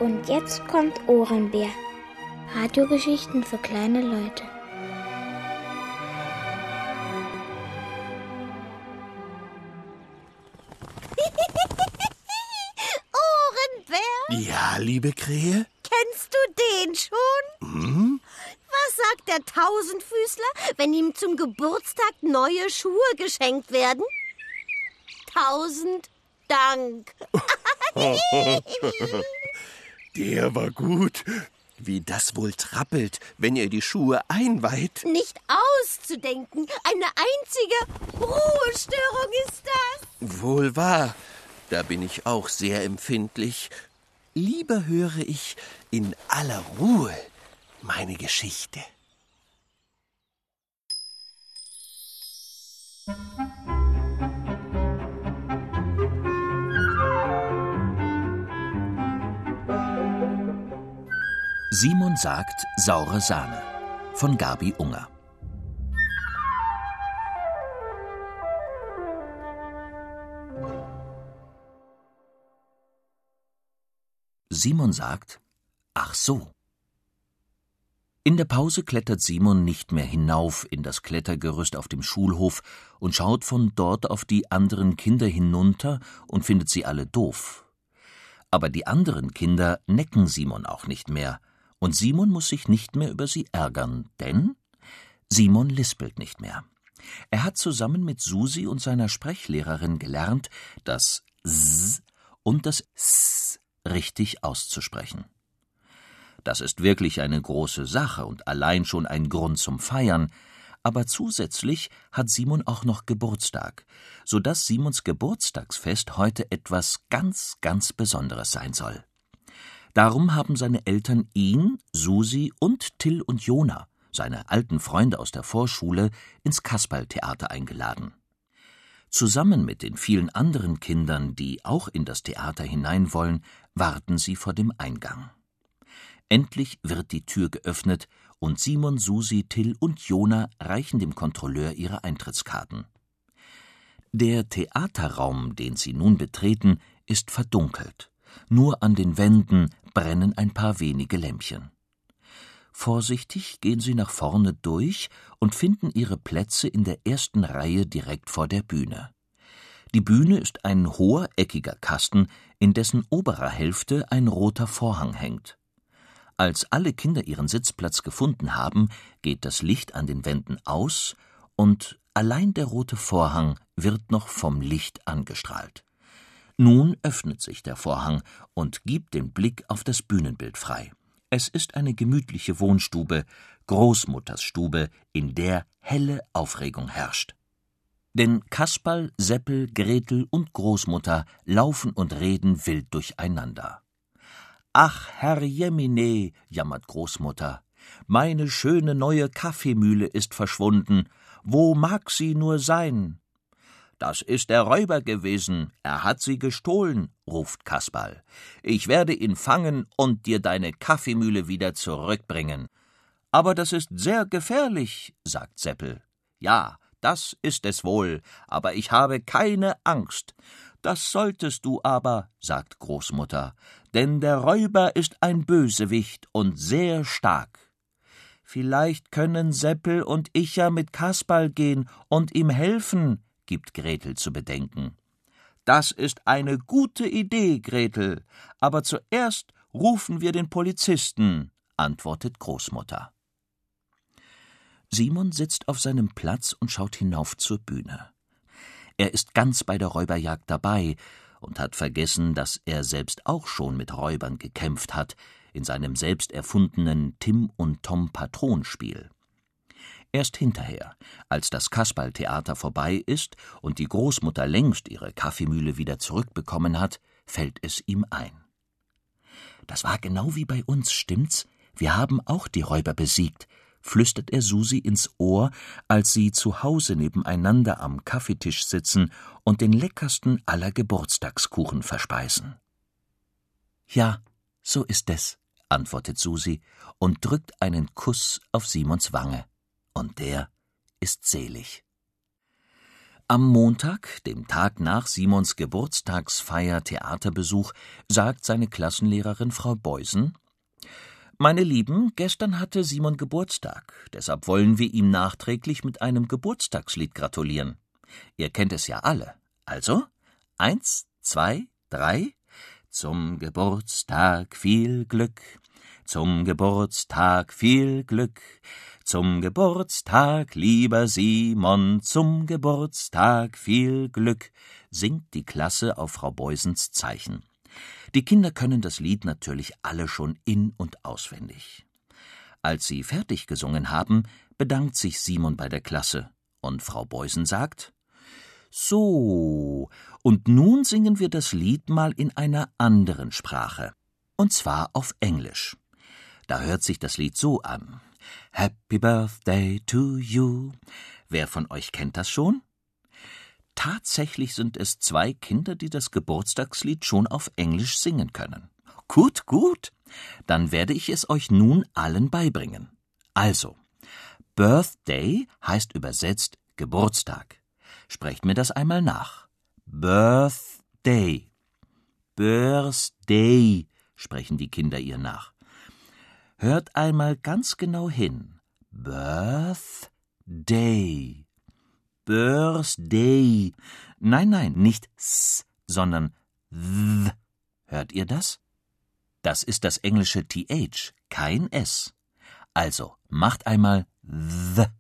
Und jetzt kommt Ohrenbär. Radiogeschichten für kleine Leute. Ohrenbär? Ja, liebe Krähe? Kennst du den schon? Was sagt der Tausendfüßler, wenn ihm zum Geburtstag neue Schuhe geschenkt werden? 1000 Dank. Der war gut. Wie das wohl trappelt, wenn ihr die Schuhe einweiht. Nicht auszudenken. Eine einzige Ruhestörung ist das. Wohl wahr. Da bin ich auch sehr empfindlich. Lieber höre ich in aller Ruhe meine Geschichte. Simon sagt saure Sahne von Gabi Unger. Simon sagt, ach so. In der Pause klettert Simon nicht mehr hinauf in das Klettergerüst auf dem Schulhof und schaut von dort auf die anderen Kinder hinunter und findet sie alle doof. Aber die anderen Kinder necken Simon auch nicht mehr, und Simon muss sich nicht mehr über sie ärgern, denn Simon lispelt nicht mehr. Er hat zusammen mit Susi und seiner Sprechlehrerin gelernt, das S und das S richtig auszusprechen. Das ist wirklich eine große Sache und allein schon ein Grund zum Feiern, aber zusätzlich hat Simon auch noch Geburtstag, so dass Simons Geburtstagsfest heute etwas ganz, ganz Besonderes sein soll. Darum haben seine Eltern ihn, Susi und Till und Jona, seine alten Freunde aus der Vorschule, ins Kasperltheater eingeladen. Zusammen mit den vielen anderen Kindern, die auch in das Theater hinein wollen, warten sie vor dem Eingang. Endlich wird die Tür geöffnet und Simon, Susi, Till und Jona reichen dem Kontrolleur ihre Eintrittskarten. Der Theaterraum, den sie nun betreten, ist verdunkelt. Nur an den Wänden brennen ein paar wenige Lämpchen. Vorsichtig gehen sie nach vorne durch und finden ihre Plätze in der ersten Reihe direkt vor der Bühne. Die Bühne ist ein hoher, eckiger Kasten, in dessen oberer Hälfte ein roter Vorhang hängt. Als alle Kinder ihren Sitzplatz gefunden haben, geht das Licht an den Wänden aus und allein der rote Vorhang wird noch vom Licht angestrahlt. Nun öffnet sich der Vorhang und gibt den Blick auf das Bühnenbild frei. Es ist eine gemütliche Wohnstube, Großmutters Stube, in der helle Aufregung herrscht. Denn Kasperl, Seppel, Gretel und Großmutter laufen und reden wild durcheinander. »Ach, Herrjemine«, jammert Großmutter, »meine schöne neue Kaffeemühle ist verschwunden. Wo mag sie nur sein?« »Das ist der Räuber gewesen, er hat sie gestohlen«, ruft Kasperl. »Ich werde ihn fangen und dir deine Kaffeemühle wieder zurückbringen.« »Aber das ist sehr gefährlich«, sagt Seppel. »Ja, das ist es wohl, aber ich habe keine Angst.« »Das solltest du aber«, sagt Großmutter, »denn der Räuber ist ein Bösewicht und sehr stark.« »Vielleicht können Seppel und ich ja mit Kasperl gehen und ihm helfen«, gibt Gretel zu bedenken. »Das ist eine gute Idee, Gretel, aber zuerst rufen wir den Polizisten«, antwortet Großmutter. Simon sitzt auf seinem Platz und schaut hinauf zur Bühne. Er ist ganz bei der Räuberjagd dabei und hat vergessen, dass er selbst auch schon mit Räubern gekämpft hat, in seinem selbst erfundenen Tim und Tom Patronspiel. Erst hinterher, als das Kasperltheater vorbei ist und die Großmutter längst ihre Kaffeemühle wieder zurückbekommen hat, fällt es ihm ein. »Das war genau wie bei uns, stimmt's? Wir haben auch die Räuber besiegt«, flüstert er Susi ins Ohr, als sie zu Hause nebeneinander am Kaffeetisch sitzen und den leckersten aller Geburtstagskuchen verspeisen. »Ja, so ist es«, antwortet Susi und drückt einen Kuss auf Simons Wange. Und der ist selig. Am Montag, dem Tag nach Simons Geburtstagsfeier-Theaterbesuch, sagt seine Klassenlehrerin Frau Beusen: »Meine Lieben, gestern hatte Simon Geburtstag, deshalb wollen wir ihm nachträglich mit einem Geburtstagslied gratulieren. Ihr kennt es ja alle. Also, 1, 2, 3. Zum Geburtstag viel Glück, zum Geburtstag viel Glück, zum Geburtstag, lieber Simon, zum Geburtstag viel Glück«, singt die Klasse auf Frau Beusens Zeichen. Die Kinder können das Lied natürlich alle schon in- und auswendig. Als sie fertig gesungen haben, bedankt sich Simon bei der Klasse und Frau Beusen sagt: »So, und nun singen wir das Lied mal in einer anderen Sprache, und zwar auf Englisch. Da hört sich das Lied so an: Happy Birthday to you.« Wer von euch kennt das schon? Tatsächlich sind es 2 Kinder, die das Geburtstagslied schon auf Englisch singen können. Gut, gut. Dann werde ich es euch nun allen beibringen. Also, Birthday heißt übersetzt Geburtstag. Sprecht mir das einmal nach. Birthday. Birthday, sprechen die Kinder ihr nach. Hört einmal ganz genau hin. Birthday. Birthday. Nein, nicht s, sondern th. Hört ihr das? Das ist das englische th, kein s. Also, macht einmal th.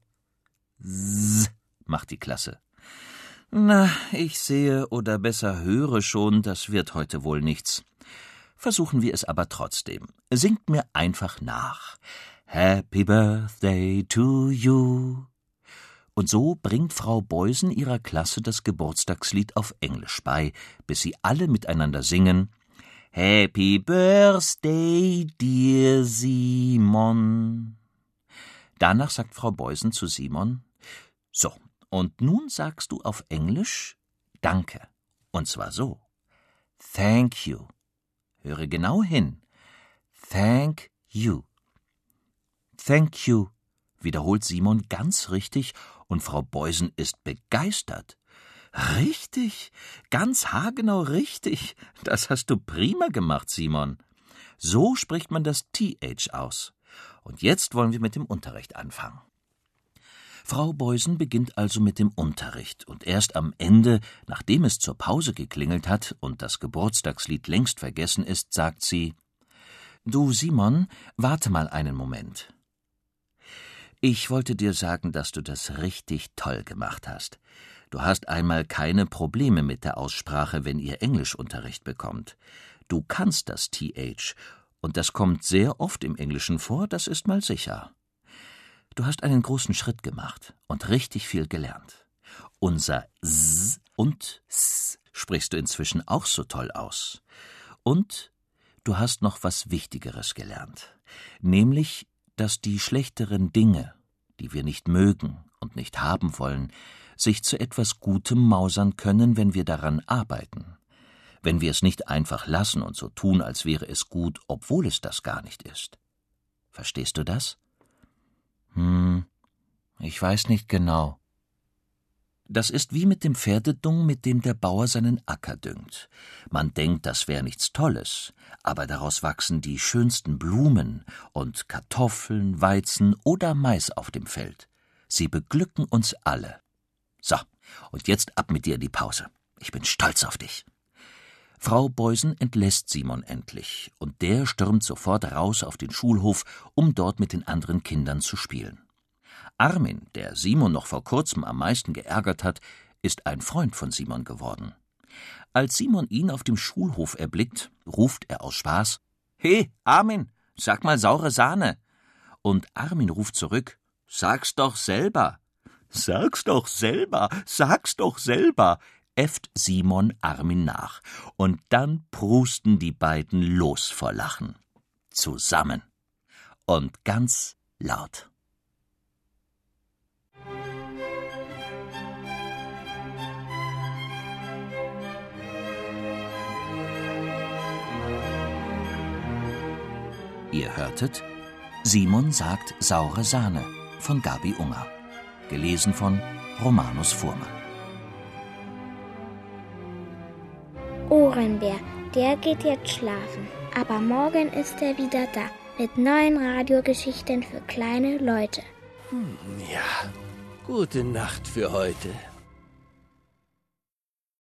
Z, macht die Klasse. Na, ich sehe oder besser höre schon, das wird heute wohl nichts. Versuchen wir es aber trotzdem. Singt mir einfach nach. Happy Birthday to you. Und so bringt Frau Beusen ihrer Klasse das Geburtstagslied auf Englisch bei, bis sie alle miteinander singen: Happy Birthday, dear Simon. Danach sagt Frau Beusen zu Simon: So, und nun sagst du auf Englisch Danke. Und zwar so: Thank you. Höre genau hin. Thank you. Thank you, wiederholt Simon ganz richtig, und Frau Beusen ist begeistert. Richtig, ganz haargenau richtig. Das hast du prima gemacht, Simon. So spricht man das TH aus. Und jetzt wollen wir mit dem Unterricht anfangen. Frau Beusen beginnt also mit dem Unterricht, und erst am Ende, nachdem es zur Pause geklingelt hat und das Geburtstagslied längst vergessen ist, sagt sie: »Du, Simon, warte mal einen Moment. Ich wollte dir sagen, dass du das richtig toll gemacht hast. Du hast einmal keine Probleme mit der Aussprache, wenn ihr Englischunterricht bekommt. Du kannst das TH, und das kommt sehr oft im Englischen vor, das ist mal sicher. Du hast einen großen Schritt gemacht und richtig viel gelernt. Unser S und S sprichst du inzwischen auch so toll aus. Und du hast noch was Wichtigeres gelernt, nämlich, dass die schlechteren Dinge, die wir nicht mögen und nicht haben wollen, sich zu etwas Gutem mausern können, wenn wir daran arbeiten. Wenn wir es nicht einfach lassen und so tun, als wäre es gut, obwohl es das gar nicht ist. Verstehst du das? Ich weiß nicht genau. Das ist wie mit dem Pferdedung, mit dem der Bauer seinen Acker düngt. Man denkt, das wäre nichts Tolles, aber daraus wachsen die schönsten Blumen und Kartoffeln, Weizen oder Mais auf dem Feld. Sie beglücken uns alle. So, und jetzt ab mit dir in die Pause. Ich bin stolz auf dich. Frau Beusen entlässt Simon endlich, und der stürmt sofort raus auf den Schulhof, um dort mit den anderen Kindern zu spielen. Armin, der Simon noch vor kurzem am meisten geärgert hat, ist ein Freund von Simon geworden. Als Simon ihn auf dem Schulhof erblickt, ruft er aus Spaß: »Hey, Armin, sag mal saure Sahne!« Und Armin ruft zurück: »Sag's doch selber!« »Sag's doch selber, sag's doch selber!« äfft Simon Armin nach. Und dann prusten die beiden los vor Lachen. Zusammen. Und ganz laut. Ihr hörtet Simon sagt saure Sahne von Gabi Unger. Gelesen von Romanus Fuhrmann. Ohrenbär, der geht jetzt schlafen. Aber morgen ist er wieder da mit neuen Radiogeschichten für kleine Leute. Ja, gute Nacht für heute.